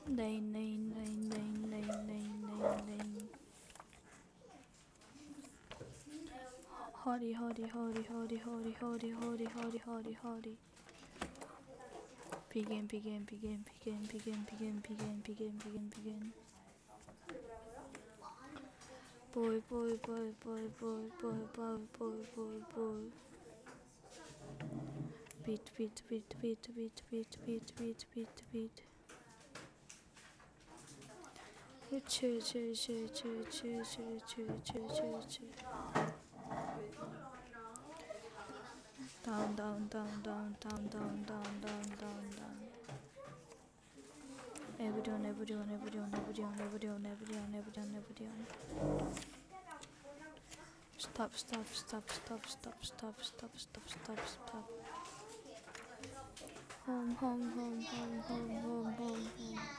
Lane, lane, lane, lane, lane, lane, lane, lane. Hardy, hardy, hardy, hardy, hardy, hardy, hardy, hardy, hardy, hardy. Begin, begin, begin, begin, begin, begin, begin, begin, begin, begin. Boy, boy, boy, boy, boy, boy, boy, boy, boy, boy. Beat, beat, beat, beat, beat, beat, beat, beat, beat, beat. Cheer, cheer, cheer, cheer, cheer, cheer, cheer, cheer, cheer, cheer. Down, down, down, down, down, down, down, down, down, down. Everyone, everyone, everyone, everyone, everyone, everyone, everyone, everyone. Stop, stop, stop, stop, stop, stop, stop, stop, stop, stop. Home, home, home, home, home, home, home, home.